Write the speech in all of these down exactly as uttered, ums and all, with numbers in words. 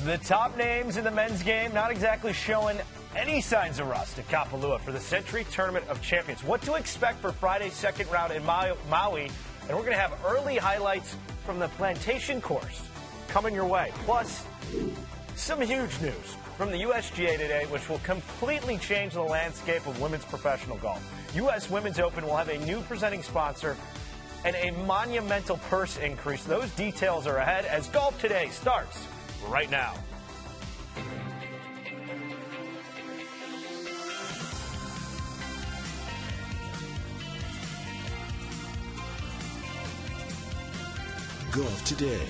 The top names in the men's game not exactly showing any signs of rust at Kapalua for the Century Tournament of Champions. What to expect for Friday's second round in Maui, and we're going to have early highlights from the Plantation course coming your way. Plus, some huge news from the U S G A today, which will completely change the landscape of women's professional golf. U S Women's Open will have a new presenting sponsor and a monumental purse increase. Those details are ahead as Golf Today starts right now. Golf Today.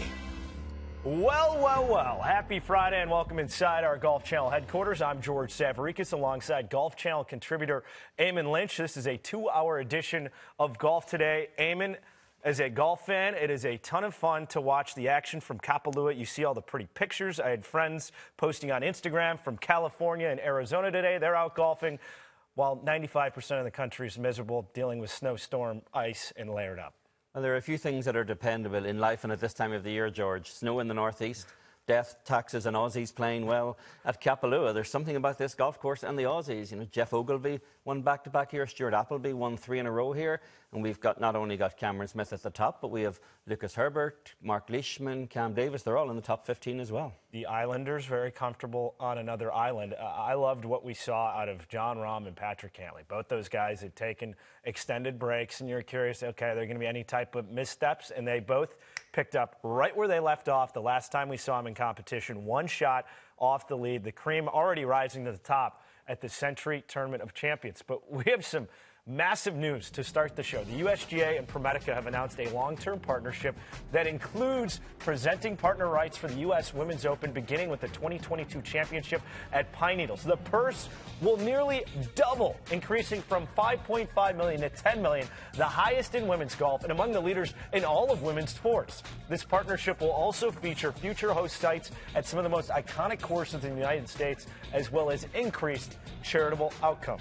Well, well, well. Happy Friday and welcome inside our Golf Channel headquarters. I'm George Savaricas alongside Golf Channel contributor Eamon Lynch. This is a two-hour edition of Golf Today. Eamon, as a golf fan, it is a ton of fun to watch the action from Kapalua. You see all the pretty pictures. I had friends posting on Instagram from California and Arizona today. They're out golfing while ninety-five percent of the country is miserable, dealing with snowstorm, ice, and layered up. Well, there are a few things that are dependable in life and at this time of the year, George. Snow in the northeast, death, taxes, and Aussies playing well at Kapalua. There's something about this golf course and the Aussies. You know, Jeff Ogilvy won back-to-back here. Stuart Appleby won three in a row here. And we've got not only got Cameron Smith at the top, but we have Lucas Herbert, Mark Leishman, Cam Davis. They're all in the top fifteen as well. The Islanders very comfortable on another island. Uh, I loved what we saw out of Jon Rahm and Patrick Cantlay. Both those guys had taken extended breaks, and you're curious, okay, are there going to be any type of missteps? And they both picked up right where they left off the last time we saw them in competition. One shot off the lead. The cream already rising to the top at the Century Tournament of Champions. But we have some massive news to start the show. The U S G A and ProMedica have announced a long-term partnership that includes presenting partner rights for the U S Women's Open, beginning with the twenty twenty-two championship at Pine Needles. The purse will nearly double, increasing from five point five million dollars to ten million dollars, the highest in women's golf and among the leaders in all of women's sports. This partnership will also feature future host sites at some of the most iconic courses in the United States, as well as increased charitable outcome.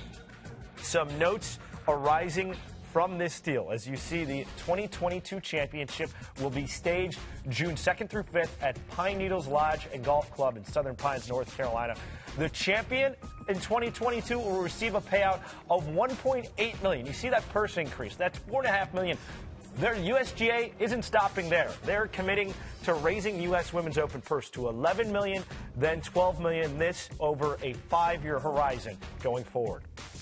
Some notes arising from this deal. As you see, the twenty twenty-two championship will be staged June second through fifth at Pine Needles Lodge and Golf Club in Southern Pines, North Carolina. The champion in twenty twenty-two will receive a payout of one point eight million dollars. You see that purse increase. That's four point five million dollars. Their U S G A isn't stopping there. They're committing to raising the U S Women's Open purse to eleven million dollars, then twelve million dollars, this over a five-year horizon going forward.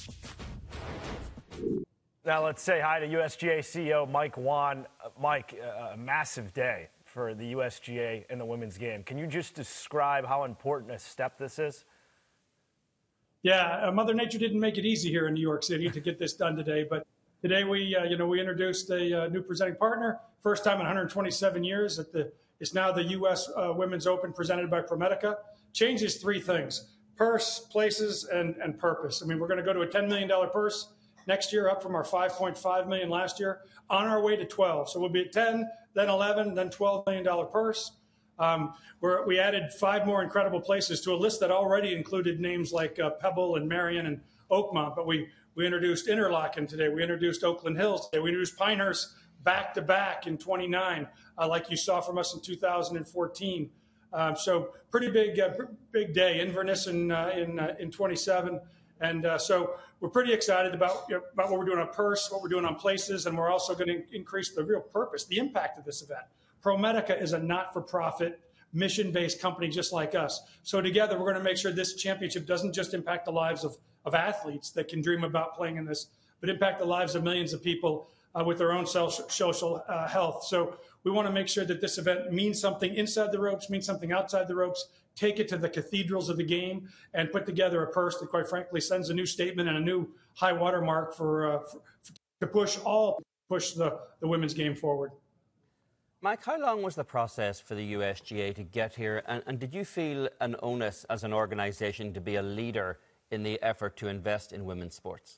Now let's say hi to U S G A C E O Mike Whan. Uh, Mike, uh, a massive day for the U S G A and the women's game. Can you just describe how important a step this is? Yeah, uh, Mother Nature didn't make it easy here in New York City to get this done today. But today we, uh, you know, we introduced a uh, new presenting partner, first time in one hundred twenty-seven years. At the it's now the U S Uh, Women's Open presented by ProMedica. Changes three things: purse, places, and and purpose. I mean, we're going to go to a ten million dollars purse next year, up from our five point five million dollars last year, on our way to twelve. So we'll be at ten, then eleven, then twelve million dollars purse. Um, we're, we added five more incredible places to a list that already included names like uh, Pebble and Marion and Oakmont. But we, we introduced Interlaken today. We introduced Oakland Hills today. We introduced Pinehurst back-to-back in twenty-nine, uh, like you saw from us in two thousand fourteen. Um, so pretty big uh, big day. Inverness in, uh, in, uh, in twenty-seven. And uh, so we're pretty excited about, you know, about what we're doing on purse, what we're doing on places, and we're also going to increase the real purpose, the impact of this event. ProMedica is a not-for-profit, mission-based company just like us. So together we're going to make sure this championship doesn't just impact the lives of, of athletes that can dream about playing in this, but impact the lives of millions of people uh, with their own social uh, health. So we want to make sure that this event means something inside the ropes, means something outside the ropes, take it to the cathedrals of the game, and put together a purse that, quite frankly, sends a new statement and a new high water mark for, uh, for, for to push all push the, the women's game forward. Mike, how long was the process for the U S G A to get here, and, and did you feel an onus as an organisation to be a leader in the effort to invest in women's sports?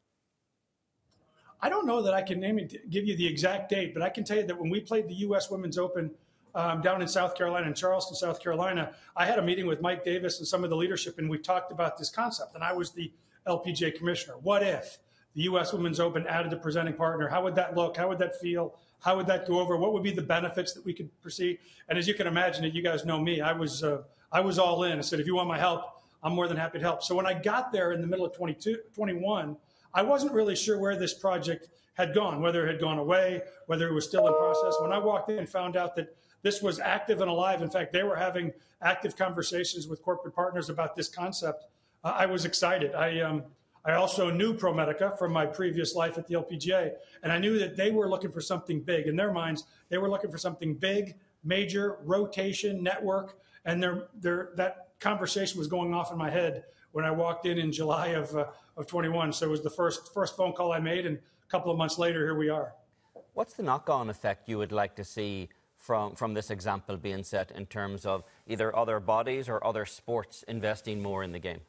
I don't know that I can name it, give you the exact date, but I can tell you that when we played the U S Women's Open Um, down in South Carolina, in Charleston, South Carolina, I had a meeting with Mike Davis and some of the leadership, and we talked about this concept. And I was the L P G A commissioner. What if the U S Women's Open added a presenting partner? How would that look? How would that feel? How would that go over? What would be the benefits that we could perceive? And as you can imagine, you guys know me, I was uh, I was all in. I said, if you want my help, I'm more than happy to help. So when I got there in the middle of twenty-two, twenty-one, I wasn't really sure where this project had gone, whether it had gone away, whether it was still in process. When I walked in and found out that this was active and alive, in fact, they were having active conversations with corporate partners about this concept, uh, I was excited. I um, I also knew ProMedica from my previous life at the L P G A, and I knew that they were looking for something big. In their minds, they were looking for something big, major, rotation, network, and their, their, that conversation was going off in my head when I walked in in July of, uh, of twenty-one. So it was the first, first phone call I made, and a couple of months later, here we are. What's the knock-on effect you would like to see from, from this example being set in terms of either other bodies or other sports investing more in the game?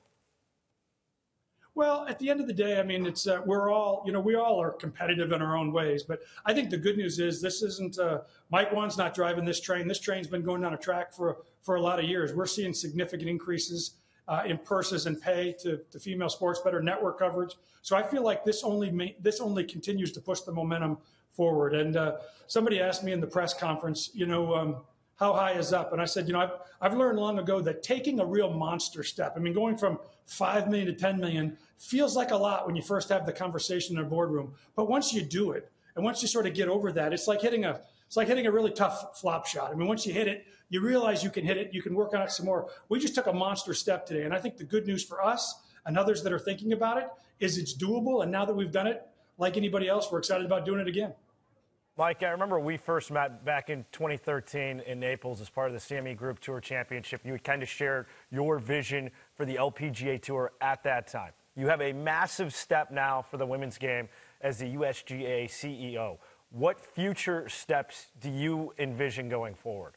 Well, at the end of the day, I mean, it's uh, we're all, you know, we all are competitive in our own ways. But I think the good news is this isn't uh, Mike Whan's not driving this train. This train's been going down a track for for a lot of years. We're seeing significant increases uh, in purses and pay to, to female sports, better network coverage. So I feel like this only ma- this only continues to push the momentum forward. And uh, somebody asked me in the press conference, you know, um, how high is up? And I said, you know, I've, I've learned long ago that taking a real monster step, I mean, going from five million to ten million feels like a lot when you first have the conversation in a boardroom. But once you do it, and once you sort of get over that, it's like hitting a, it's like hitting a really tough flop shot. I mean, once you hit it, you realize you can hit it, you can work on it some more. We just took a monster step today. And I think the good news for us and others that are thinking about it is it's doable. And now that we've done it, like anybody else, we're excited about doing it again. Mike, I remember we first met back in twenty thirteen in Naples as part of the C M E Group Tour Championship. You had kind of shared your vision for the L P G A Tour at that time. You have a massive step now for the women's game as the U S G A C E O. What future steps do you envision going forward?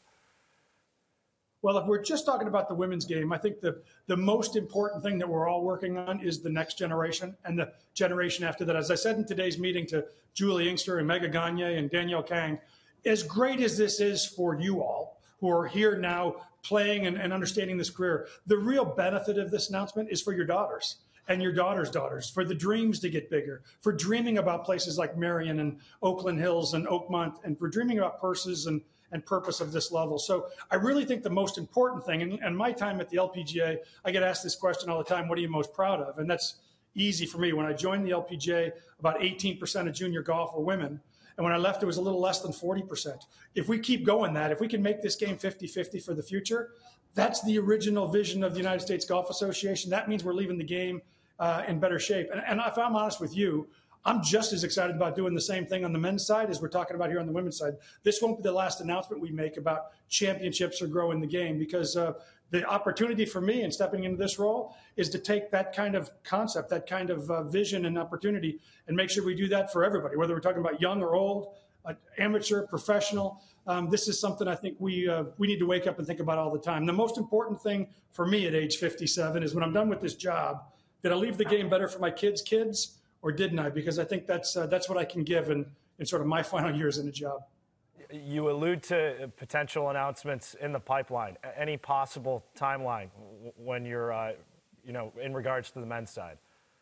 Well, if we're just talking about the women's game, I think the, the most important thing that we're all working on is the next generation and the generation after that. As I said in today's meeting to Julie Inkster and Mega Gagne and Danielle Kang, as great as this is for you all who are here now playing and, and understanding this career, the real benefit of this announcement is for your daughters and your daughters' daughters, for the dreams to get bigger, for dreaming about places like Marion and Oakland Hills and Oakmont, and for dreaming about purses and and purpose of this level. So I really think the most important thing, and, and my time at the L P G A, I get asked this question all the time, what are you most proud of? And that's easy for me. When I joined the L P G A, about eighteen percent of junior golf were women. And when I left, it was a little less than forty percent. If we keep going that, if we can make this game fifty fifty for the future, that's the original vision of the United States Golf Association. That means we're leaving the game uh, in better shape. And, and if I'm honest with you, I'm just as excited about doing the same thing on the men's side as we're talking about here on the women's side. This won't be the last announcement we make about championships or growing the game, because uh, the opportunity for me in stepping into this role is to take that kind of concept, that kind of uh, vision and opportunity, and make sure we do that for everybody, whether we're talking about young or old, uh, amateur, professional. Um, this is something I think we uh, we need to wake up and think about all the time. The most important thing for me at age fifty-seven is when I'm done with this job, did I leave the game better for my kids' kids? Or didn't I? Because I think that's uh, that's what I can give in, in sort of my final years in the job. You allude to potential announcements in the pipeline. Any possible timeline when you're, uh, you know, in regards to the men's side?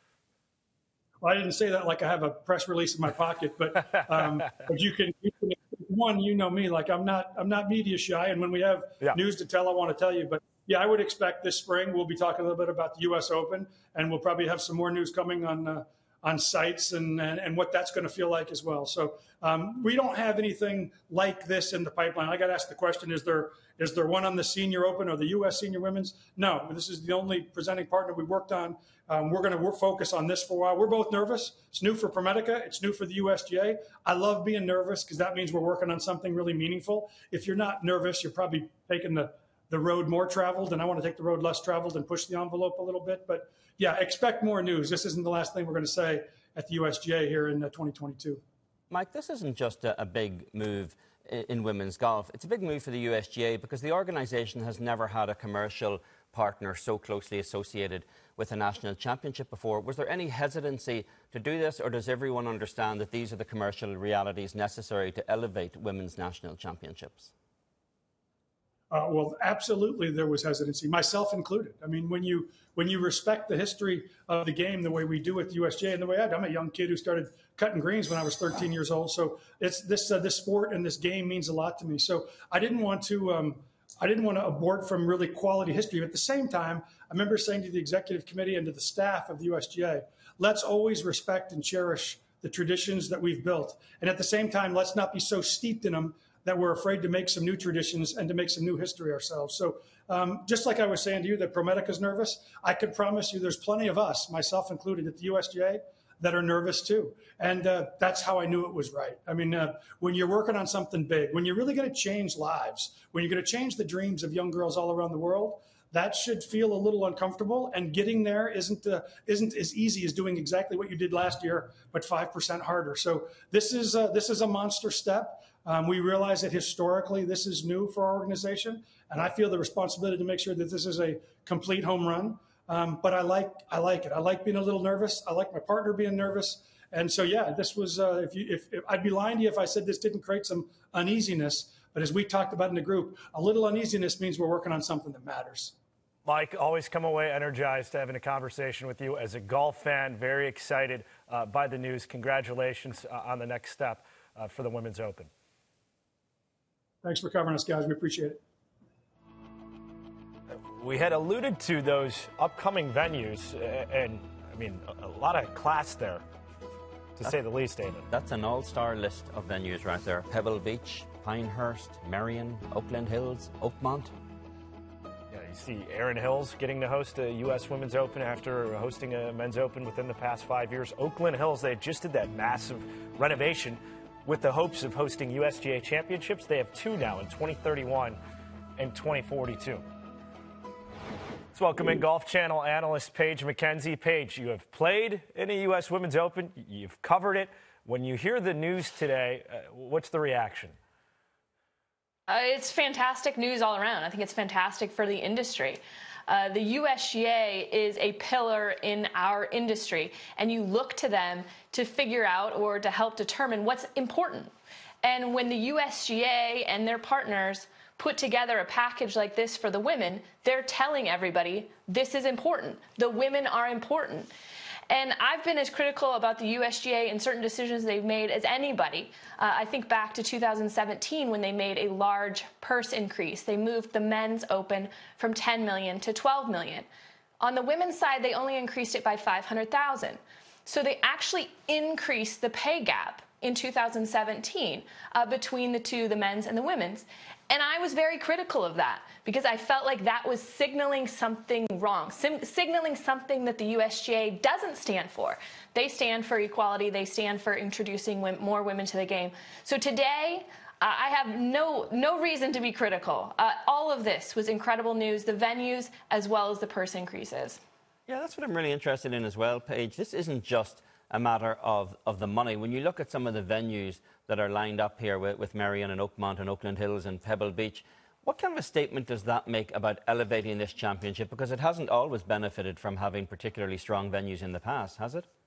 Well, I didn't say that like I have a press release in my pocket, but um, but you can, you can. One, you know me, like I'm not I'm not media shy, and when we have yeah. news to tell, I want to tell you. But yeah, I would expect this spring we'll be talking a little bit about the U S Open, and we'll probably have some more news coming on. Uh, on sites and, and, and what that's going to feel like as well. So um, we don't have anything like this in the pipeline. I got asked the question, is there is there one on the Senior Open or the U S Senior Women's? No, this is the only presenting partner we worked on. Um, we're going to focus on this for a while. We're both nervous. It's new for ProMedica. It's new for the U S G A. I love being nervous because that means we're working on something really meaningful. If you're not nervous, you're probably taking the, the road more traveled, and I want to take the road less traveled and push the envelope a little bit. But yeah, expect more news. This isn't the last thing we're going to say at the U S G A here in uh, twenty twenty-two. Mike, this isn't just a, a big move in, in women's golf. It's a big move for the U S G A because the organisation has never had a commercial partner so closely associated with a national championship before. Was there any hesitancy to do this, or does everyone understand that these are the commercial realities necessary to elevate women's national championships? Uh, well, absolutely, there was hesitancy, myself included. I mean, when you when you respect the history of the game the way we do at the U S G A and the way I do, I'm a young kid who started cutting greens when I was thirteen years old. So it's this uh, this sport and this game means a lot to me. So I didn't want to um, I didn't want to abort from really quality history. But at the same time, I remember saying to the executive committee and to the staff of the U S G A, let's always respect and cherish the traditions that we've built, and at the same time, let's not be so steeped in them that we're afraid to make some new traditions and to make some new history ourselves. So um, just like I was saying to you that ProMedica's nervous, I could promise you there's plenty of us, myself included, at the U S G A that are nervous too. And uh, that's how I knew it was right. I mean, uh, when you're working on something big, when you're really going to change lives, when you're going to change the dreams of young girls all around the world, that should feel a little uncomfortable. And getting there isn't uh, isn't as easy as doing exactly what you did last year, but five percent harder. So this is uh, this is a monster step. Um, we realize that historically this is new for our organization, and I feel the responsibility to make sure that this is a complete home run. Um, but I like I like it. I like being a little nervous. I like my partner being nervous. And so, yeah, this was. Uh, if you, if, if I'd be lying to you if I said this didn't create some uneasiness. But as we talked about in the group, a little uneasiness means we're working on something that matters. Mike, always come away energized to having a conversation with you. As a golf fan, very excited uh, by the news. Congratulations uh, on the next step uh, for the Women's Open. Thanks for covering us, guys. We appreciate it. We had alluded to those upcoming venues, and, I mean, a, a lot of class there, to that, say the least, David. That's an all-star list of venues right there. Pebble Beach, Pinehurst, Marion, Oakland Hills, Oakmont. Yeah, you see Erin Hills getting to host a U S Women's Open after hosting a Men's Open within the past five years. Oakland Hills, they just did that massive renovation with the hopes of hosting U S G A championships. They have two now in twenty thirty-one and twenty forty-two. Let's welcome in Golf Channel analyst Paige McKenzie. Paige, you have played in a U S Women's Open. You've covered it. When you hear the news today, uh, what's the reaction? Uh, it's fantastic news all around. I think it's fantastic for the industry. Uh, the U S G A is a pillar in our industry, and you look to them to figure out or to help determine what's important. And when the U S G A and their partners put together a package like this for the women, they're telling everybody this is important. The women are important. And I've been as critical about the U S G A and certain decisions they've made as anybody. Uh, I think back to two thousand seventeen when they made a large purse increase. They moved the men's open from ten million dollars to twelve million dollars. On the women's side, they only increased it by five hundred thousand dollars. So they actually increased the pay gap in two thousand seventeen uh, between the two, the men's and the women's. And I was very critical of that because I felt like that was signaling something wrong, sim- signaling something that the U S G A doesn't stand for. They stand for equality. They stand for introducing w- more women to the game. So today, uh, I have no no reason to be critical. Uh, all of this was incredible news, the venues as well as the purse increases. Yeah, that's what I'm really interested in as well, Paige. This isn't just a matter of, of the money. When you look at some of the venues that are lined up here with, with Marion and Oakmont and Oakland Hills and Pebble Beach, what kind of a statement does that make about elevating this championship? Because it hasn't always benefited from having particularly strong venues in the past, has it?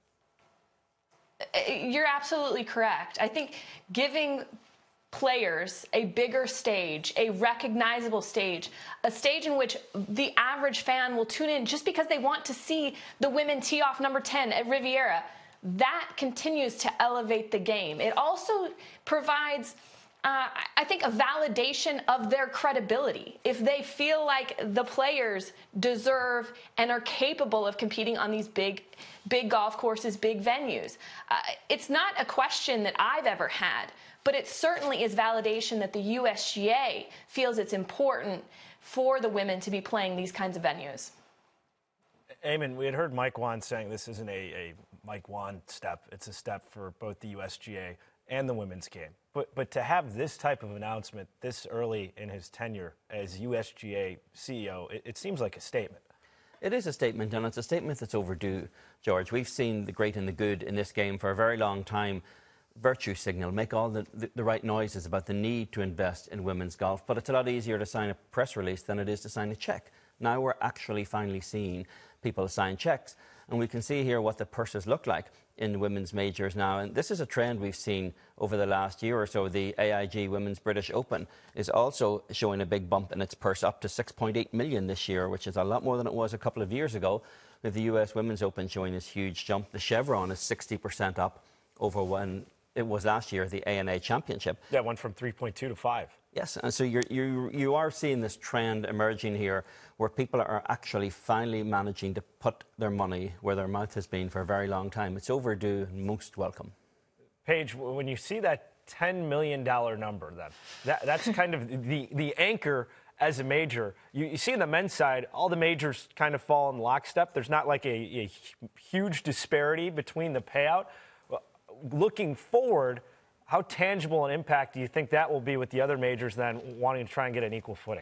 You're absolutely correct. I think giving players a bigger stage, a recognizable stage, a stage in which the average fan will tune in just because they want to see the women tee off number ten at Riviera, that continues to elevate the game. It also provides, uh, I think, a validation of their credibility. If they feel like the players deserve and are capable of competing on these big, big golf courses, big venues. Uh, it's not a question that I've ever had, but it certainly is validation that the U S G A feels it's important for the women to be playing these kinds of venues. Eamon, we had heard Mike Whan saying this isn't a, a Mike Whan step. It's a step for both the U S G A and the women's game. But but to have this type of announcement this early in his tenure as U S G A C E O, it, it seems like a statement. It is a statement, and it's a statement that's overdue, George. We've seen the great and the good in this game for a very long time. Virtue signal, make all the, the, the right noises about the need to invest in women's golf, but it's a lot easier to sign a press release than it is to sign a cheque. Now we're actually finally seeing people sign cheques, and we can see here what the purses look like. in women's majors now. And this is a trend we've seen over the last year or so. The A I G Women's British Open is also showing a big bump in its purse, up to six point eight million this year, which is a lot more than it was a couple of years ago, with the U S Women's Open showing this huge jump. The Chevron is sixty percent up over when it was last year, the A N A Championship. Yeah, it went from three point two to five. Yes, and so you're, you you are seeing this trend emerging here where people are actually finally managing to put their money where their mouth has been for a very long time. It's overdue and most welcome. Paige, when you see that ten million dollars number, then that, that's kind of the, the anchor as a major. You, you see on the men's side, all the majors kind of fall in lockstep. There's not like a, a huge disparity between the payout. Looking forward, how tangible an impact do you think that will be with the other majors then wanting to try and get an equal footing?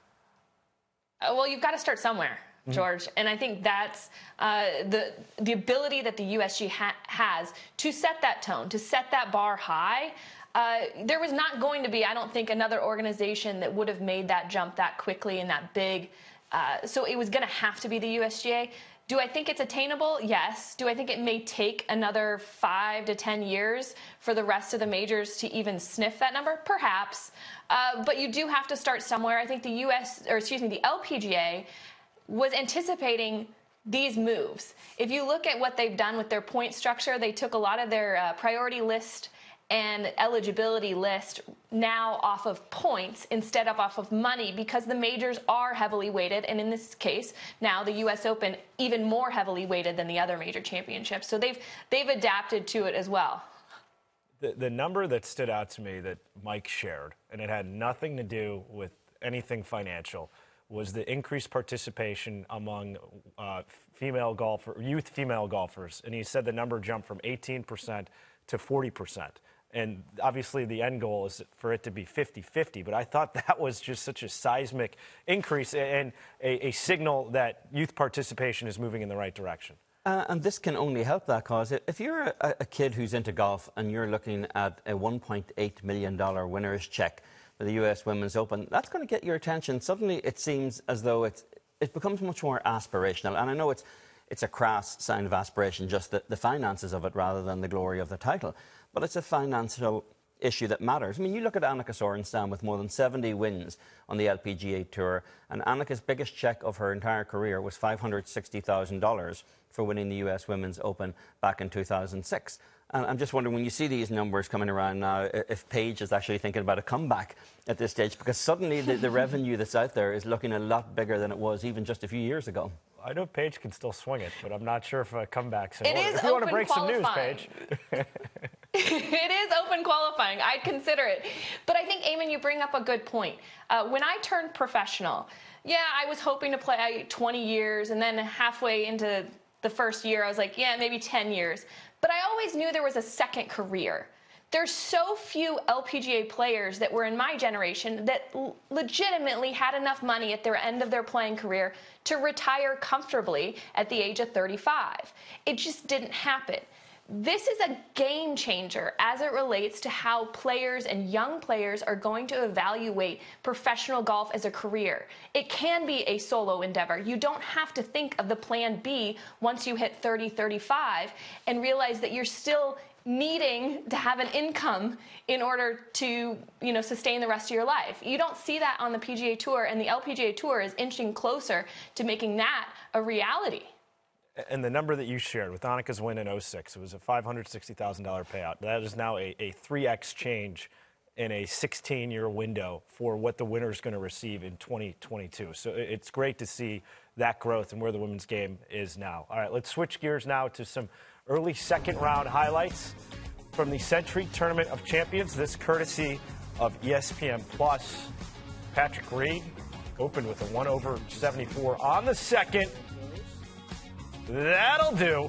Uh, well, you've got to start somewhere, George. Mm-hmm. And I think that's uh, the the ability that the U S G ha- has to set that tone, to set that bar high. Uh, there was not going to be, I don't think, another organization that would have made that jump that quickly and that big. Uh, so it was going to have to be the U S G A. Do I think it's attainable? Yes. Do I think it may take another five to ten years for the rest of the majors to even sniff that number? Perhaps. Uh, but you do have to start somewhere. I think the U S, or excuse me, the L P G A was anticipating these moves. If you look at what they've done with their point structure, they took a lot of their uh, priority list and eligibility list now off of points instead of off of money, because the majors are heavily weighted, and in this case now the U S Open even more heavily weighted than the other major championships. So they've they've adapted to it as well. The, the number that stood out to me that Mike shared, and it had nothing to do with anything financial, was the increased participation among uh, female golfer, youth female golfers, and he said the number jumped from eighteen percent to forty percent. And obviously the end goal is for it to be fifty fifty, but I thought that was just such a seismic increase and a, a signal that youth participation is moving in the right direction. Uh, and this can only help that cause. If you're a, a kid who's into golf and you're looking at a one point eight million dollars winner's check for the U S Women's Open, that's going to get your attention. Suddenly it seems as though it's, it becomes much more aspirational. And I know it's, it's a crass sign of aspiration, just the, the finances of it rather than the glory of the title. But it's a financial issue that matters. I mean, you look at Annika Sorenstam with more than seventy wins on the L P G A Tour, and Annika's biggest check of her entire career was five hundred sixty thousand dollars for winning the U S Women's Open back in two thousand six. And I'm just wondering, when you see these numbers coming around now, if Paige is actually thinking about a comeback at this stage, because suddenly the, the revenue that's out there is looking a lot bigger than it was even just a few years ago. I know Paige can still swing it, but I'm not sure if a comeback's in order. If you want to break qualifying. some news, Paige. It is open qualifying. I'd consider it. But I think, Eamon, you bring up a good point. Uh, when I turned professional, yeah, I was hoping to play twenty years, and then halfway into the first year, I was like, yeah, maybe ten years. But I always knew there was a second career. There's so few L P G A players that were in my generation that l- legitimately had enough money at their end of their playing career to retire comfortably at the age of thirty-five. It just didn't happen. This is a game changer as it relates to how players and young players are going to evaluate professional golf as a career. It can be a solo endeavor. You don't have to think of the plan B once you hit thirty, thirty-five and realize that you're still needing to have an income in order to, you know, sustain the rest of your life. You don't see that on the P G A Tour, and the L P G A Tour is inching closer to making that a reality. And the number that you shared with Annika's win in oh six, it was a five hundred sixty thousand dollars payout. That is now a, a three X change in a sixteen-year window for what the winner is going to receive in twenty twenty-two. So it's great to see that growth and where the women's game is now. All right, let's switch gears now to some early second-round highlights from the Century Tournament of Champions. This courtesy of E S P N Plus. Patrick Reed opened with a one over seventy-four on the second. That'll do.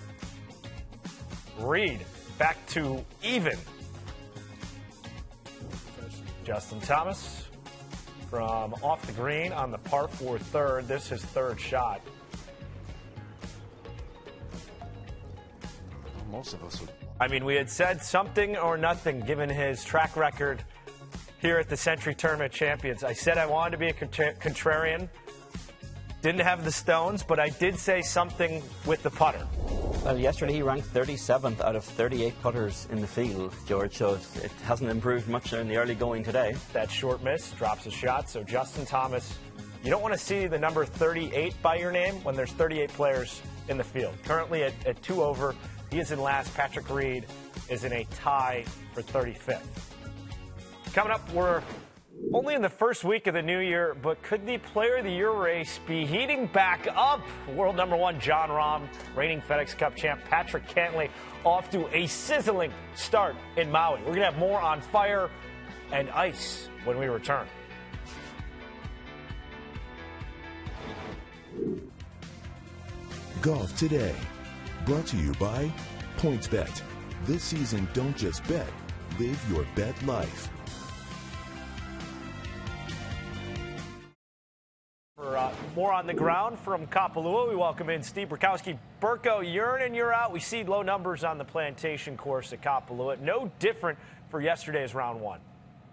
Reed back to even. Justin Thomas from off the green on the par four third. This is his third shot. Most of us would. I mean, we had said something or nothing given his track record here at the Century Tournament Champions. I said I wanted to be a contra- contrarian. Didn't have the stones, but I did say something with the putter. Well, yesterday he ranked thirty-seventh out of thirty-eight putters in the field, George, so it hasn't improved much in the early going today. That short miss drops a shot, so Justin Thomas, you don't want to see the number thirty-eight by your name when there's thirty-eight players in the field. Currently at, at two over, he is in last. Patrick Reed is in a tie for thirty-fifth. Coming up, we're only in the first week of the new year, but could the Player of the Year race be heating back up? World number one Jon Rahm, reigning FedEx Cup champ Patrick Cantlay off to a sizzling start in Maui. We're going to have more on fire and ice when we return. Golf Today, brought to you by PointsBet. This season, don't just bet, live your bet life. For uh, more on the ground from Kapalua, we welcome in Steve Burkowski. Burko, you're in and you're out. We see low numbers on the plantation course at Kapalua. No different for yesterday's round one.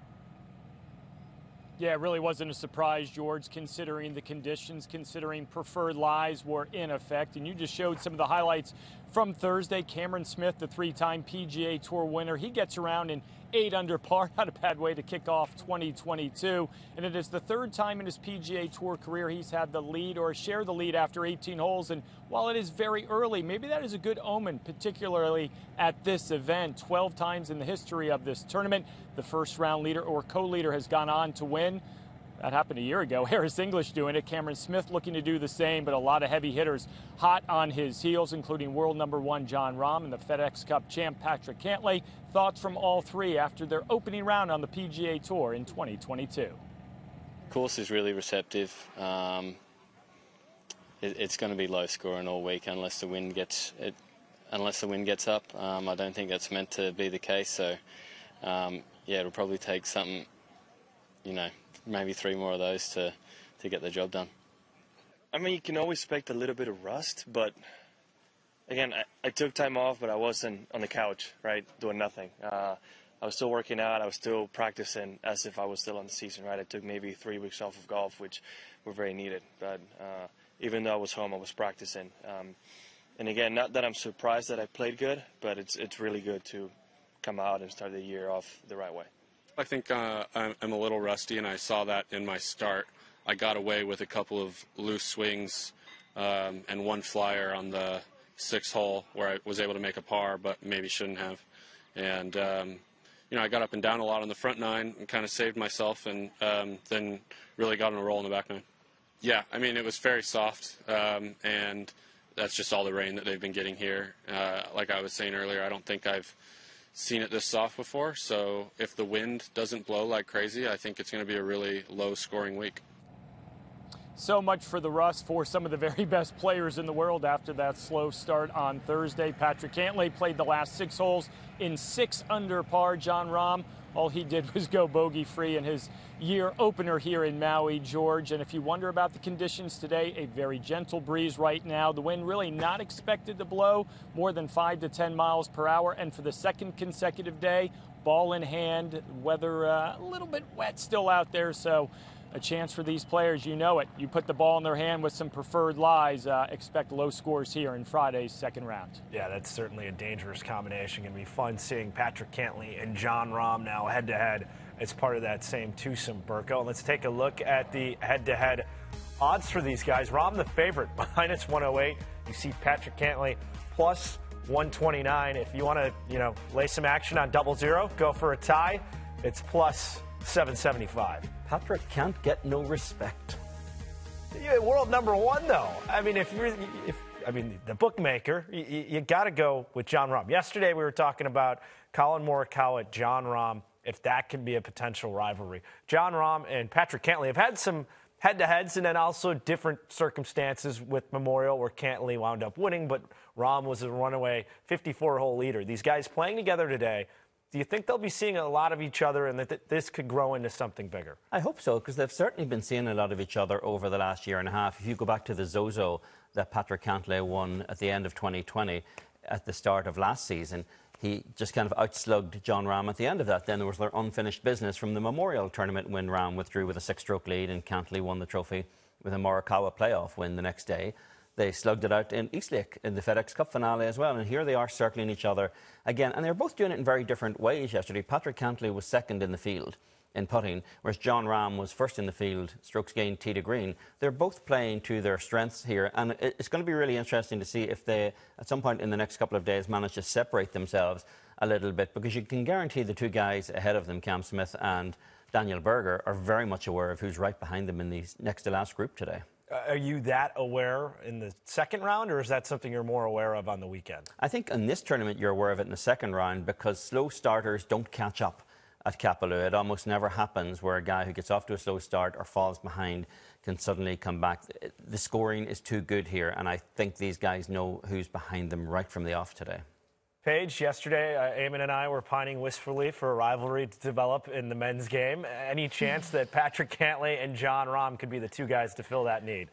Yeah, it really wasn't a surprise, George, considering the conditions, considering preferred lies were in effect. And you just showed some of the highlights from Thursday. Cameron Smith, the three-time P G A Tour winner, he gets around in eight under par. Not a bad way to kick off twenty twenty-two. And it is the third time in his P G A Tour career he's had the lead or share the lead after eighteen holes. And while it is very early, maybe that is a good omen, particularly at this event. twelve times in the history of this tournament, the first round leader or co-leader has gone on to win. That happened a year ago. Harris English doing it. Cameron Smith looking to do the same, but a lot of heavy hitters hot on his heels, including world number one Jon Rahm and the FedEx Cup champ Patrick Cantlay. Thoughts from all three after their opening round on the P G A Tour in twenty twenty-two. Course is really receptive. Um, it, it's going to be low scoring all week unless the wind gets it, unless the wind gets up. Um, I don't think that's meant to be the case. So um, yeah, it'll probably take something, you know, maybe three more of those to, to get the job done. I mean, you can always expect a little bit of rust, but again, I, I took time off, but I wasn't on the couch, right, doing nothing. Uh, I was still working out. I was still practicing as if I was still on the season, right? I took maybe three weeks off of golf, which were very needed. But uh, even though I was home, I was practicing. Um, and again, not that I'm surprised that I played good, but it's it's really good to come out and start the year off the right way. I think uh, I'm a little rusty, and I saw that in my start. I got away with a couple of loose swings um, and one flyer on the sixth hole where I was able to make a par, but maybe shouldn't have. And, um, you know, I got up and down a lot on the front nine and kind of saved myself, and um, then really got on a roll in the back nine. Yeah, I mean, it was very soft, um, and that's just all the rain that they've been getting here. Uh, like I was saying earlier, I don't think I've seen it this soft before, so if the wind doesn't blow like crazy, I think it's going to be a really low-scoring week. So much for the rust for some of the very best players in the world after that slow start on Thursday. Patrick Cantlay played the last six holes in six under par. Jon Rahm, all he did was go bogey-free in his year opener here in Maui, George. And if you wonder about the conditions today, a very gentle breeze right now. The wind really not expected to blow more than five to ten miles per hour. And for the second consecutive day, ball in hand, weather uh, a little bit wet still out there. So a chance for these players, you know it. You put the ball in their hand with some preferred lies. Uh, expect low scores here in Friday's second round. Yeah, that's certainly a dangerous combination. Going to be fun seeing Patrick Cantlay and Jon Rahm now head-to-head as part of that same twosome, Burko. And let's take a look at the head-to-head odds for these guys. Rahm the favorite, minus one oh eight. You see Patrick Cantlay plus one twenty-nine. If you want to, you know, lay some action on double zero, go for a tie. It's plus seven seventy-five. Patrick can't get no respect. Yeah, world number one, though. I mean, if you're, if I mean, the bookmaker, you, you got to go with Jon Rahm. Yesterday, we were talking about Colin Morikawa, Jon Rahm, if that can be a potential rivalry. Jon Rahm and Patrick Cantlay have had some head-to-heads and then also different circumstances with Memorial where Cantlay wound up winning, but Rahm was a runaway fifty-four hole leader. These guys playing together today, do you think they'll be seeing a lot of each other and that th- this could grow into something bigger? I hope so, because they've certainly been seeing a lot of each other over the last year and a half. If you go back to the Zozo that Patrick Cantlay won at the end of twenty twenty, at the start of last season, he just kind of outslugged Jon Rahm at the end of that. Then there was their unfinished business from the Memorial Tournament when Rahm withdrew with a six-stroke lead and Cantlay won the trophy with a Morikawa playoff win the next day. They slugged it out in Eastlake in the FedEx Cup finale as well, and here they are circling each other again. And they're both doing it in very different ways yesterday. Patrick Cantlay was second in the field in putting, whereas Jon Rahm was first in the field, strokes gained tee to green. They're both playing to their strengths here, and it's going to be really interesting to see if they, at some point in the next couple of days, manage to separate themselves a little bit, because you can guarantee the two guys ahead of them, Cam Smith and Daniel Berger, are very much aware of who's right behind them in the next to last group today. Uh, are you that aware in the second round, or is that something you're more aware of on the weekend? I think in this tournament you're aware of it in the second round, because slow starters don't catch up at Kapalua. It almost never happens where a guy who gets off to a slow start or falls behind can suddenly come back. The scoring is too good here, and I think these guys know who's behind them right from the off today. Paige, yesterday, uh, Eamon and I were pining wistfully for a rivalry to develop in the men's game. Any chance that Patrick Cantlay and Jon Rahm could be the two guys to fill that need?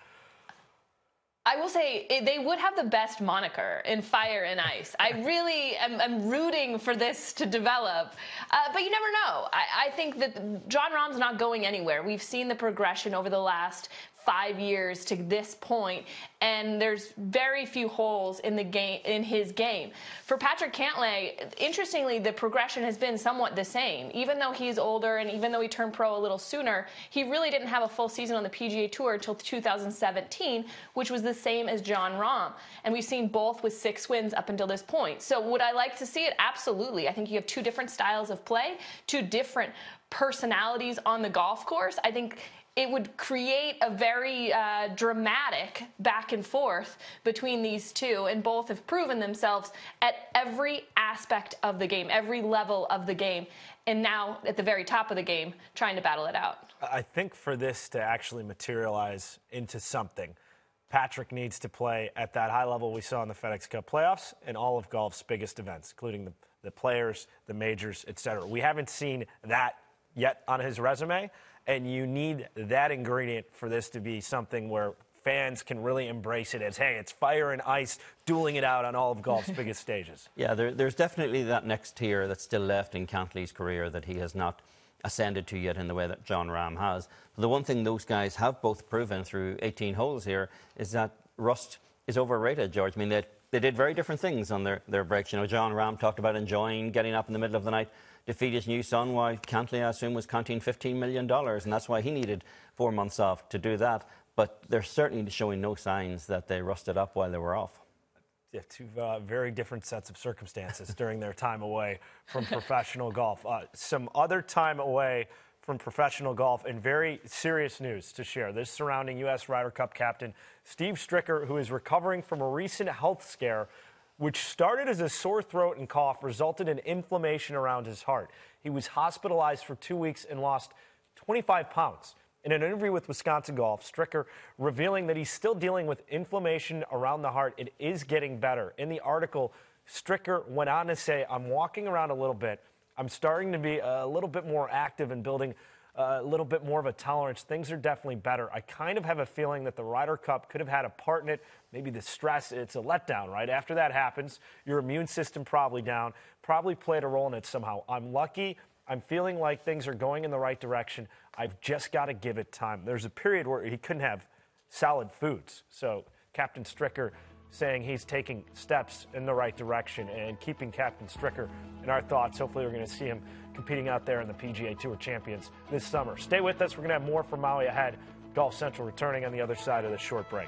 I will say they would have the best moniker in Fire and Ice. I really am I'm rooting for this to develop, uh, but you never know. I, I think that Jon Rahm's not going anywhere. We've seen the progression over the last five years to this point, and there's very few holes in the game in his game. For Patrick Cantlay, interestingly, the progression has been somewhat the same. Even though he's older and even though he turned pro a little sooner, he really didn't have a full season on the P G A Tour until two thousand seventeen, which was the same as Jon Rahm. And we've seen both with six wins up until this point. So would I like to see it? Absolutely. I think you have two different styles of play, two different personalities on the golf course. I think it would create a very uh, dramatic back and forth between these two, and both have proven themselves at every aspect of the game, every level of the game, and now at the very top of the game, trying to battle it out. I think for this to actually materialize into something, Patrick needs to play at that high level we saw in the FedEx Cup playoffs and all of golf's biggest events, including the, the players, the majors, et cetera. We haven't seen that yet on his resume. And you need that ingredient for this to be something where fans can really embrace it as, hey, it's Fire and Ice dueling it out on all of golf's biggest stages. Yeah, there, there's definitely that next tier that's still left in Cantlay's career that he has not ascended to yet in the way that Jon Rahm has. But the one thing those guys have both proven through eighteen holes here is that rust is overrated, George. I mean, they, they did very different things on their, their breaks. You know, Jon Rahm talked about enjoying getting up in the middle of the night, defeat his new son, while Cantlay, I assume, was counting fifteen million dollars, and that's why he needed four months off to do that. But they're certainly showing no signs that they rusted up while they were off. Yeah, two uh, very different sets of circumstances during their time away from professional golf. Uh, some other time away from professional golf, and very serious news to share. This surrounding U S Ryder Cup captain Steve Stricker, who is recovering from a recent health scare which started as a sore throat and cough, resulted in inflammation around his heart. He was hospitalized for two weeks and lost twenty-five pounds. In an interview with Wisconsin Golf, Stricker revealing that he's still dealing with inflammation around the heart. It is getting better. In the article, Stricker went on to say, I'm walking around a little bit. I'm starting to be a little bit more active and building a little bit more of a tolerance. Things are definitely better. I kind of have a feeling that the Ryder Cup could have had a part in it. Maybe the stress, it's a letdown, right? After that happens, your immune system probably down, probably played a role in it somehow. I'm lucky. I'm feeling like things are going in the right direction. I've just got to give it time. There's a period where he couldn't have solid foods. So Captain Stricker saying he's taking steps in the right direction, and keeping Captain Stricker in our thoughts. Hopefully we're going to see him competing out there in the P G A Tour Champions this summer. Stay with us. We're going to have more from Maui ahead. Golf Central returning on the other side of this short break.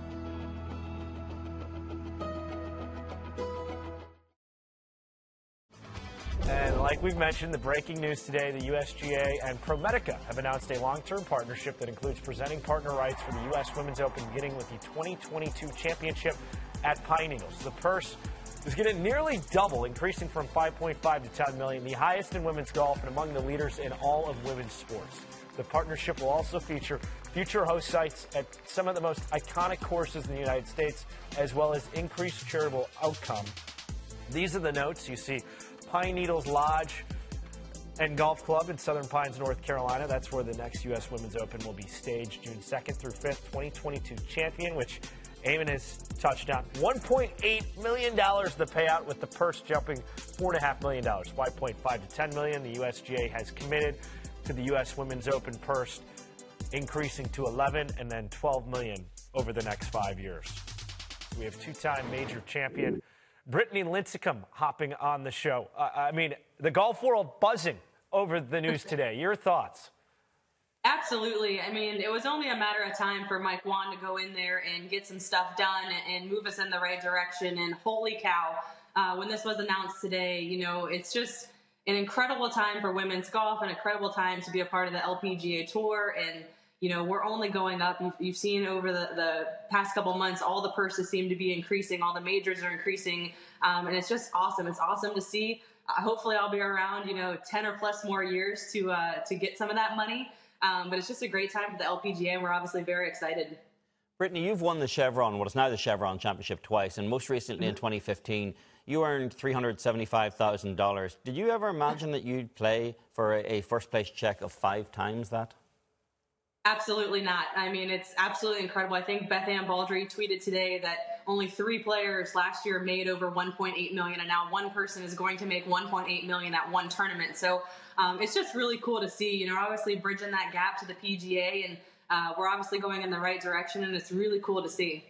And like we've mentioned, the breaking news today, the U S G A and ProMedica have announced a long-term partnership that includes presenting partner rights for the U S Women's Open beginning with the twenty twenty-two championship at Pine Needles. The purse is going to nearly double, increasing from five point five to ten million, the highest in women's golf and among the leaders in all of women's sports. The partnership will also feature future host sites at some of the most iconic courses in the United States, as well as increased charitable outcome. These are the notes you see. Pine Needles Lodge and Golf Club in Southern Pines, North Carolina. That's where the next U S Women's Open will be staged June second through fifth, twenty twenty-two champion, which Eamon has touched on. one point eight million dollars the payout, with the purse jumping four point five million dollars, five point five to ten million dollars. The U S G A has committed to the U S Women's Open purse increasing to eleven and then twelve million dollars over the next five years. We have two-time major champion Brittany Lincicome hopping on the show. Uh, I mean, the golf world buzzing over the news today. Your thoughts? Absolutely. I mean, it was only a matter of time for Mike Whan to go in there and get some stuff done and move us in the right direction. And holy cow, uh, when this was announced today, you know, it's just an incredible time for women's golf, an incredible time to be a part of the L P G A Tour. And, you know, we're only going up. You've, you've seen over the, the past couple months, all the purses seem to be increasing. All the majors are increasing. Um, and it's just awesome. It's awesome to see. Uh, hopefully I'll be around, you know, ten or plus more years to uh, to get some of that money. Um, but it's just a great time for the L P G A, and we're obviously very excited. Brittany, you've won the Chevron, what is now the Chevron Championship, twice, and most recently mm-hmm. in twenty fifteen, you earned three hundred seventy-five thousand dollars. Did you ever imagine that you'd play for a, a first-place check of five times that? Absolutely not. I mean, it's absolutely incredible. I think Beth Ann Baldry tweeted today that only three players last year made over one point eight million dollars, and now one person is going to make one point eight million dollars at one tournament. So um, it's just really cool to see, you know, obviously bridging that gap to the P G A, and uh, we're obviously going in the right direction, and it's really cool to see.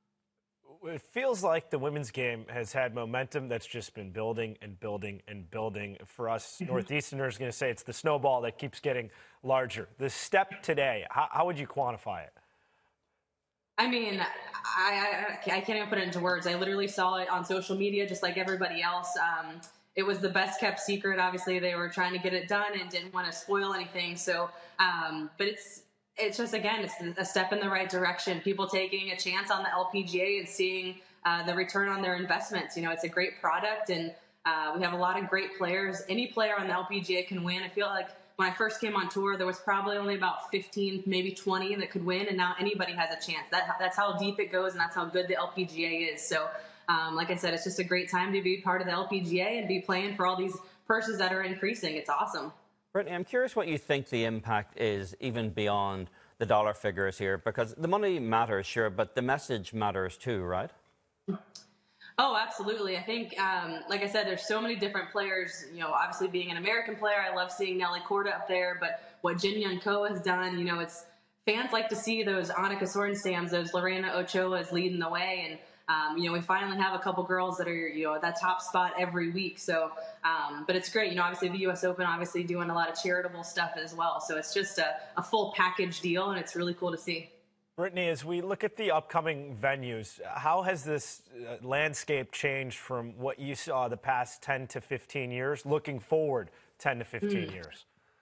It feels like the women's game has had momentum that's just been building and building and building. For us Northeasterners, going to say it's the snowball that keeps getting larger. The step today, how, how would you quantify it? I mean, I, I, I can't even put it into words. I literally saw it on social media just like everybody else. Um, it was the best kept secret. Obviously, they were trying to get it done and didn't want to spoil anything. So, um, but it's It's just, again, it's a step in the right direction. People taking a chance on the L P G A and seeing uh, the return on their investments. You know, it's a great product, and uh, we have a lot of great players. Any player on the L P G A can win. I feel like when I first came on tour, there was probably only about fifteen, maybe twenty that could win, and now anybody has a chance. That, that's how deep it goes, and that's how good the L P G A is. So, um, like I said, it's just a great time to be part of the L P G A and be playing for all these purses that are increasing. It's awesome. Brittany, I'm curious what you think the impact is, even beyond the dollar figures here, because the money matters, sure, but the message matters too, right? Oh, absolutely. I think, um, like I said, there's so many different players. You know, obviously being an American player, I love seeing Nelly Korda up there, but what Jin Young Ko has done, you know, it's fans like to see those Annika Sorenstam's, those Lorena Ochoa's leading the way, and Um, you know, we finally have a couple girls that are, you know, at that top spot every week. So, um, but it's great. You know, obviously the U S Open, obviously doing a lot of charitable stuff as well. So it's just a, a full package deal, and it's really cool to see. Brittany, as we look at the upcoming venues, how has this uh, landscape changed from what you saw the past ten to fifteen years, looking forward ten to fifteen mm. years?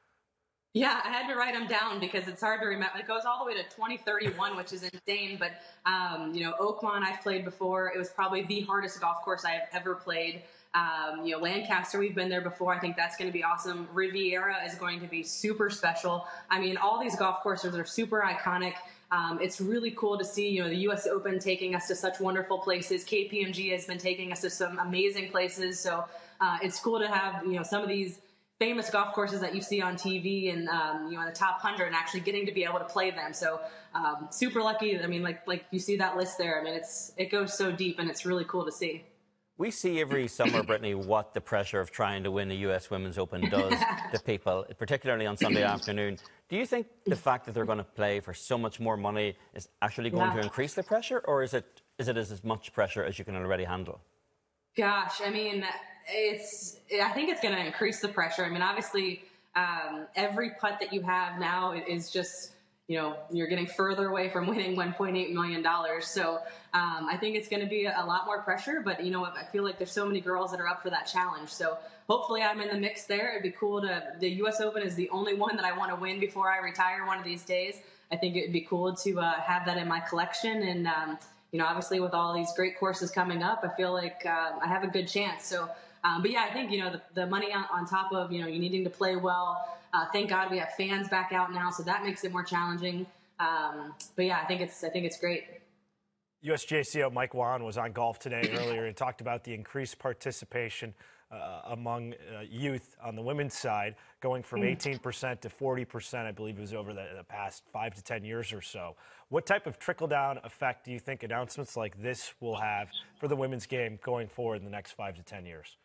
Yeah, I had to write them down because it's hard to remember. It goes all the way to twenty thirty-one, which is insane. But, um, you know, Oakmont I've played before. It was probably the hardest golf course I have ever played. Um, you know, Lancaster, we've been there before. I think that's going to be awesome. Riviera is going to be super special. I mean, all these golf courses are super iconic. Um, it's really cool to see, you know, the U S Open taking us to such wonderful places. K P M G has been taking us to some amazing places. So uh, it's cool to have, you know, some of these famous golf courses that you see on T V and, um, you know, in the top one hundred and actually getting to be able to play them. So um, super lucky. I mean, like like you see that list there. I mean, it's it goes so deep, and it's really cool to see. We see every summer, Brittany, what the pressure of trying to win the U S Women's Open does to people, particularly on Sunday afternoon. Do you think the fact that they're going to play for so much more money is actually going yeah. to increase the pressure, or is it is it as much pressure as you can already handle? Gosh, I mean, it's. I think it's going to increase the pressure. I mean, obviously, um, every putt that you have now is just, you know, you're getting further away from winning one point eight million dollars. So um, I think it's going to be a lot more pressure. But, you know, I feel like there's so many girls that are up for that challenge. So hopefully I'm in the mix there. It'd be cool to. The U S Open is the only one that I want to win before I retire one of these days. I think it'd be cool to uh, have that in my collection. And, um, you know, obviously with all these great courses coming up, I feel like uh, I have a good chance. So, um, but yeah, I think, you know, the, the money on, on top of, you know, you needing to play well. Uh, thank God we have fans back out now, so that makes it more challenging. Um, but yeah, I think it's I think it's great. U S G A C O Mike Whan was on Golf Today earlier and talked about the increased participation uh, among uh, youth on the women's side, going from eighteen percent to forty percent, I believe it was over the, the past five to ten years or so. What type of trickle-down effect do you think announcements like this will have for the women's game going forward in the next five to ten years?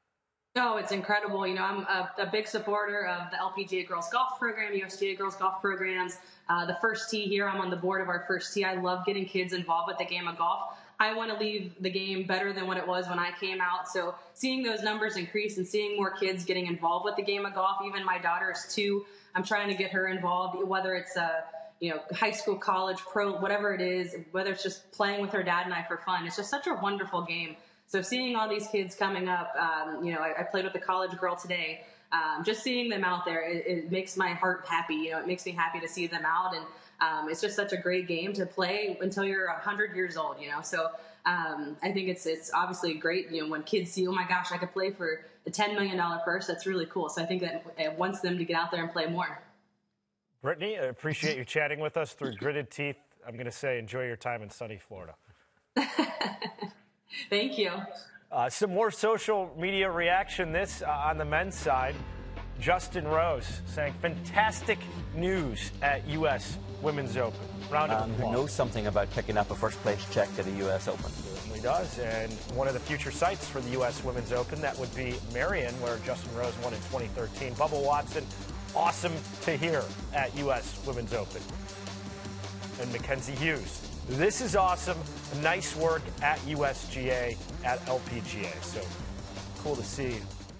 No, it's incredible. You know, I'm a, a big supporter of the L P G A Girls Golf Program, U S G A Girls Golf Programs. Uh, the First Tee here, I'm on the board of our First Tee. I love getting kids involved with the game of golf. I want to leave the game better than what it was when I came out. So seeing those numbers increase and seeing more kids getting involved with the game of golf, even my daughter is two. I'm trying to get her involved, whether it's a you know high school, college, pro, whatever it is, whether it's just playing with her dad and I for fun. It's just such a wonderful game. So seeing all these kids coming up, um, you know, I, I played with a college girl today. Um, just seeing them out there, it, it makes my heart happy. You know, it makes me happy to see them out, and um, it's just such a great game to play until you're one hundred years old. You know, so um, I think it's it's obviously great. You know, when kids see, oh my gosh, I could play for a ten million dollar purse. That's really cool. So I think that it wants them to get out there and play more. Brittany, I appreciate you chatting with us through gritted teeth. I'm going to say enjoy your time in sunny Florida. Thank you. Uh, some more social media reaction. This uh, on the men's side. Justin Rose saying fantastic news at U S Women's Open. Round of um, applause. Who knows something about picking up a first place check at a U S Open. Certainly does. And one of the future sites for the U S Women's Open, that would be Marion, where Justin Rose won in twenty thirteen. Bubba Watson, awesome to hear at U S Women's Open. And Mackenzie Hughes. This is awesome. Nice work at U S G A, at L P G A. So cool to see.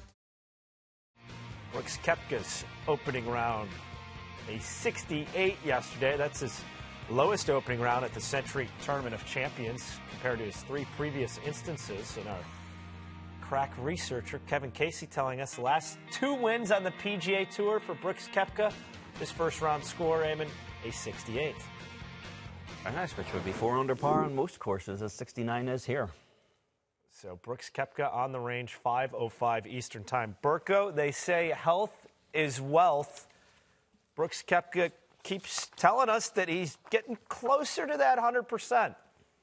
Brooks Koepka's opening round, a sixty-eight yesterday. That's his lowest opening round at the Century Tournament of Champions compared to his three previous instances. And our crack researcher, Kevin Casey, telling us the last two wins on the P G A Tour for Brooks Koepka. His first round score, Eamon, a sixty-eight. Very nice, which would be four under par on most courses, as sixty-nine is here. So Brooks Koepka on the range, five oh five Eastern Time. Burko, they say health is wealth. Brooks Koepka keeps telling us that he's getting closer to that one hundred percent.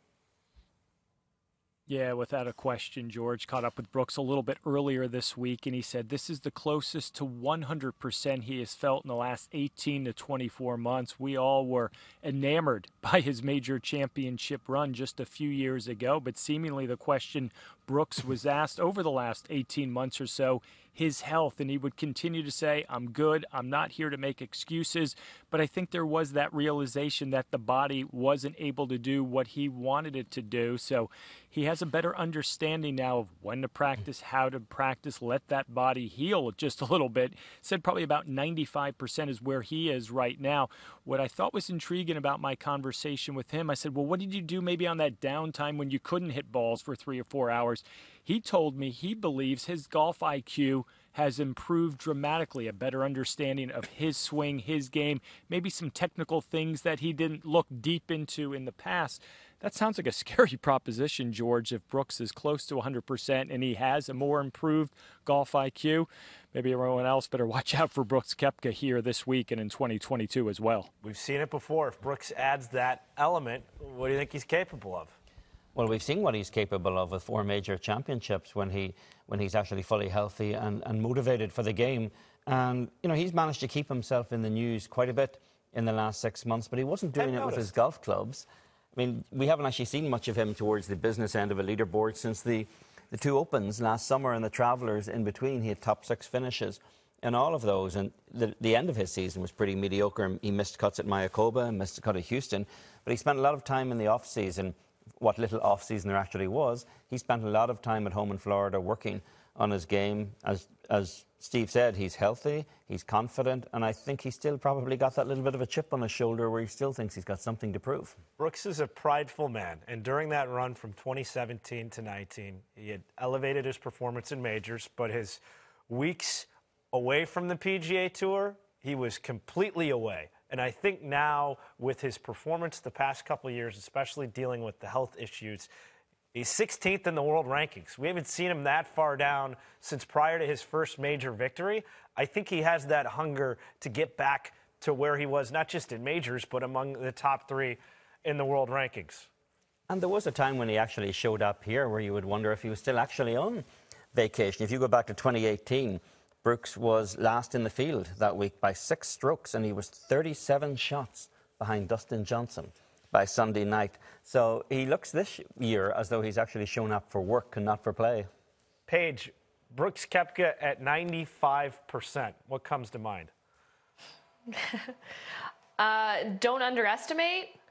Yeah, without a question, George. Caught up with Brooks a little bit earlier this week, and he said this is the closest to one hundred percent he has felt in the last eighteen to twenty-four months. We all were enamored by his major championship run just a few years ago, but seemingly the question Brooks was asked over the last eighteen months or so, his health, and he would continue to say, I'm good, I'm not here to make excuses, but I think there was that realization that the body wasn't able to do what he wanted it to do, so he has a better understanding now of when to practice, how to practice, let that body heal just a little bit. Said probably about ninety-five percent is where he is right now. What I thought was intriguing about my conversation with him, I said, well, what did you do maybe on that downtime when you couldn't hit balls for three or four hours? He told me he believes his golf I Q has improved dramatically, a better understanding of his swing, his game, maybe some technical things that he didn't look deep into in the past. That sounds like a scary proposition, George, if Brooks is close to one hundred percent and he has a more improved golf I Q. Maybe everyone else better watch out for Brooks Koepka here this week and in twenty twenty-two as well. We've seen it before. If Brooks adds that element, what do you think he's capable of? Well, we've seen what he's capable of with four major championships when he when he's actually fully healthy and, and motivated for the game. And, you know, he's managed to keep himself in the news quite a bit in the last six months, but he wasn't doing it with his golf clubs. I mean, we haven't actually seen much of him towards the business end of a leaderboard since the, the two Opens last summer and the Travelers in between. He had top six finishes in all of those, and the, the end of his season was pretty mediocre. He missed cuts at Mayakoba, missed a cut at Houston, but he spent a lot of time in the off-season, what little off-season there actually was. He spent a lot of time at home in Florida working on his game. As as Steve said, he's healthy, he's confident, and I think he's still probably got that little bit of a chip on his shoulder where he still thinks he's got something to prove. Brooks is a prideful man, and during that run from twenty seventeen to nineteen, he had elevated his performance in majors, but his weeks away from the P G A Tour, he was completely away. And I think now, with his performance the past couple of years, especially dealing with the health issues, he's sixteenth in the world rankings. We haven't seen him that far down since prior to his first major victory. I think he has that hunger to get back to where he was, not just in majors, but among the top three in the world rankings. And there was a time when he actually showed up here where you would wonder if he was still actually on vacation. If you go back to twenty eighteen, Brooks was last in the field that week by six strokes, and he was thirty-seven shots behind Dustin Johnson by Sunday night. So he looks this year as though he's actually shown up for work and not for play. Paige, Brooks Koepka at ninety-five percent. What comes to mind? uh, don't underestimate.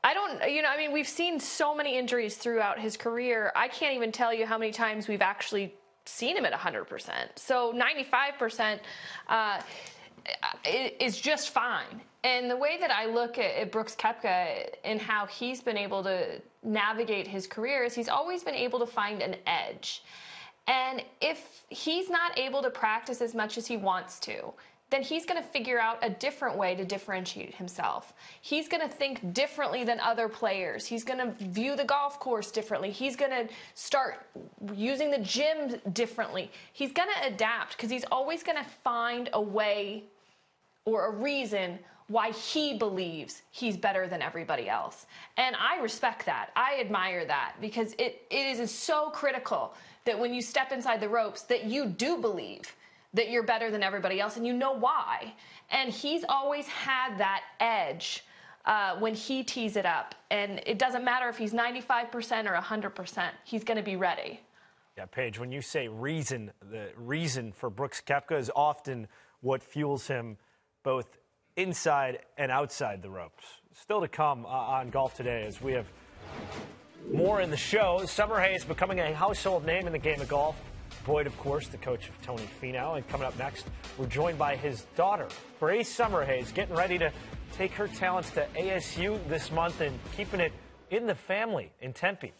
I don't, you know, I mean, we've seen so many injuries throughout his career. I can't even tell you how many times we've actually seen him at one hundred percent. So ninety-five percent uh, is just fine. And the way that I look at, at Brooks Koepka and how he's been able to navigate his career is he's always been able to find an edge. And if he's not able to practice as much as he wants to, then he's going to figure out a different way to differentiate himself. He's going to think differently than other players. He's going to view the golf course differently. He's going to start using the gym differently. He's going to adapt because he's always going to find a way or a reason why he believes he's better than everybody else. And I respect that. I admire that because it, it is so critical that when you step inside the ropes that you do believe that you're better than everybody else and you know why. And he's always had that edge uh, when he tees it up. And it doesn't matter if he's ninety-five percent or one hundred percent, he's going to be ready. Yeah, Paige, when you say reason, the reason for Brooks Koepka is often what fuels him both inside and outside the ropes. Still to come uh, on Golf Today as we have more in the show. Summer Hayes becoming a household name in the game of golf. Boyd, of course, the coach of Tony Finau. And coming up next, we're joined by his daughter, Grace Summerhays, getting ready to take her talents to A S U this month and keeping it in the family in Tempe.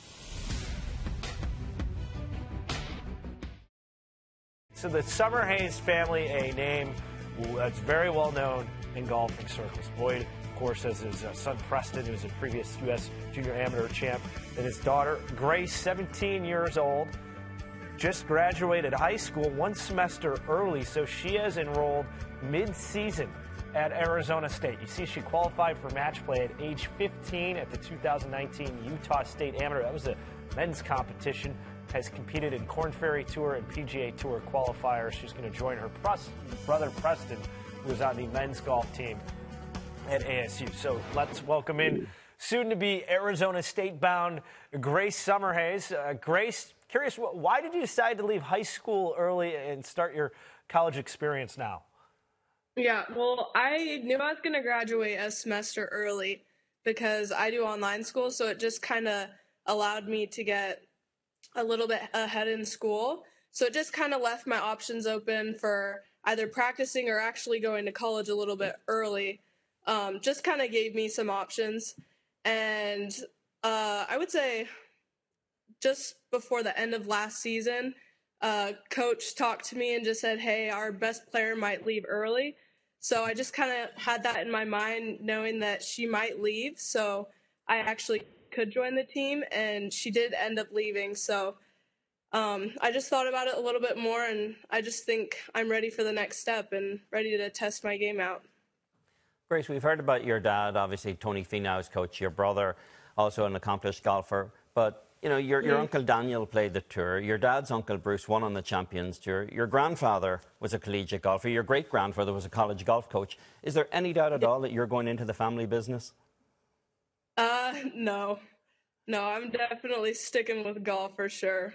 So the Summerhays family, a name that's very well known in golfing circles. Boyd, of course, has his uh, son Preston, who's a previous U S Junior Amateur champ, and his daughter Grace, seventeen years old, just graduated high school one semester early, so she has enrolled mid-season at Arizona State. You see, she qualified for match play at age fifteen at the two thousand nineteen Utah State Amateur. That was a men's competition. Has competed in Korn Ferry Tour and P G A Tour qualifiers. She's going to join her pres- brother Preston, who is on the men's golf team at A S U. So let's welcome in soon-to-be Arizona State-bound Grace Summerhays. Uh, Grace, curious, why did you decide to leave high school early and start your college experience now? Yeah, well, I knew I was going to graduate a semester early because I do online school, so it just kind of allowed me to get a little bit ahead in school. So it just kind of left my options open for either practicing or actually going to college a little bit early. Um, just kind of gave me some options. And uh, I would say just before the end of last season, uh, coach talked to me and just said, hey, our best player might leave early. So I just kind of had that in my mind, knowing that she might leave. So I actually could join the team, and she did end up leaving. So um, I just thought about it a little bit more, and I just think I'm ready for the next step and ready to test my game out. Grace, we've heard about your dad, obviously Tony Finau's coach, your brother, also an accomplished golfer. But, you know, your, your mm. uncle Daniel played the tour. Your dad's uncle Bruce won on the Champions Tour. Your grandfather was a collegiate golfer. Your great-grandfather was a college golf coach. Is there any doubt at all that you're going into the family business? Uh, no. No, I'm definitely sticking with golf for sure.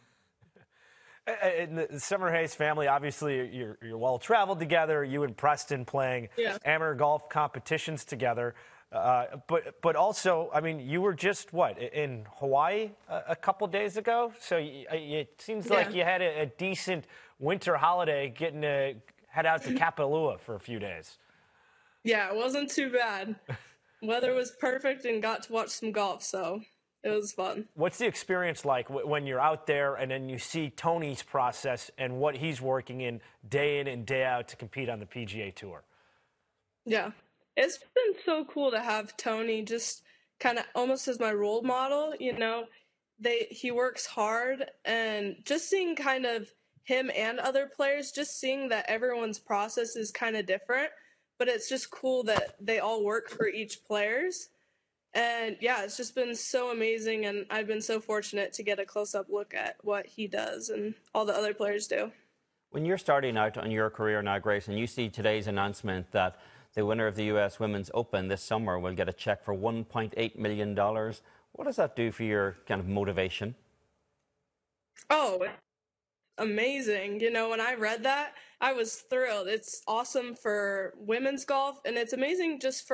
In the Summerhays family, obviously, you're, you're well-traveled together. You and Preston playing yeah. amateur golf competitions together. Uh, but but also, I mean, you were just, what, in Hawaii a, a couple days ago? So you, it seems yeah. like you had a, a decent winter holiday getting to head out to Kapalua for a few days. Yeah, it wasn't too bad. Weather was perfect and got to watch some golf, so it was fun. What's the experience like w- when you're out there and then you see Tony's process and what he's working in day in and day out to compete on the P G A Tour? Yeah, it's been so cool to have Tony just kind of almost as my role model. You know, they he works hard, and just seeing kind of him and other players, just seeing that everyone's process is kind of different. But it's just cool that they all work for each players. And yeah, it's just been so amazing. And I've been so fortunate to get a close-up look at what he does and all the other players do. When you're starting out on your career now, Grace, and you see today's announcement that the winner of the U S Women's Open this summer will get a check for one point eight million dollars, what does that do for your kind of motivation? Oh, amazing. You know, when I read that, I was thrilled. It's awesome for women's golf, and it's amazing just for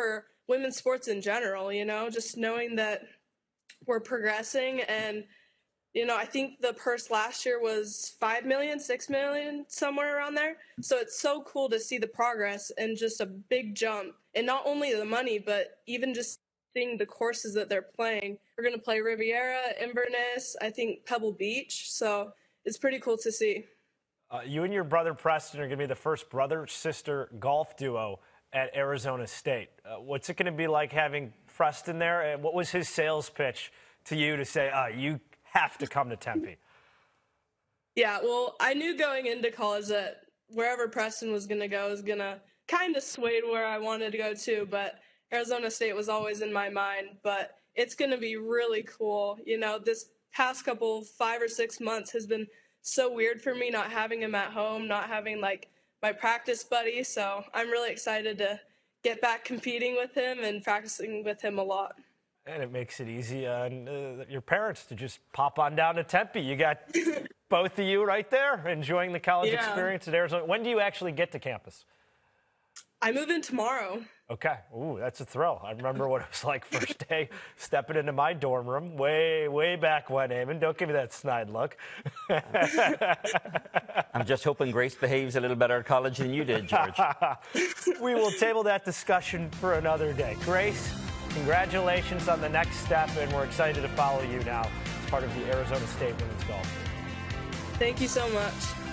women's sports in general, you know, just knowing that we're progressing. And, you know, I think the purse last year was five million, six million, somewhere around there. So it's so cool to see the progress and just a big jump. And not only the money, but even just seeing the courses that they're playing. We're going to play Riviera, Inverness, I think Pebble Beach. So it's pretty cool to see. Uh, you and your brother Preston are going to be the first brother-sister golf duo at Arizona State. Uh, what's it going to be like having Preston there? And what was his sales pitch to you to say, uh, you have to come to Tempe? Yeah, well, I knew going into college that wherever Preston was going to go was going to kind of sway to where I wanted to go to, but Arizona State was always in my mind. But it's going to be really cool. You know, this past couple, five or six months has been so weird for me, not having him at home, not having, like, my practice buddy. So I'm really excited to get back competing with him and practicing with him a lot. And it makes it easy on uh, your parents to just pop on down to Tempe. You got both of you right there enjoying the college Yeah. experience at Arizona. When do you actually get to campus? I move in tomorrow. Okay. Ooh, that's a thrill. I remember what it was like first day stepping into my dorm room way, way back when, Eamon. Don't give me that snide look. I'm just hoping Grace behaves a little better at college than you did, George. We will table that discussion for another day. Grace, congratulations on the next step, and we're excited to follow you now as part of the Arizona State women's golf team. Thank you so much.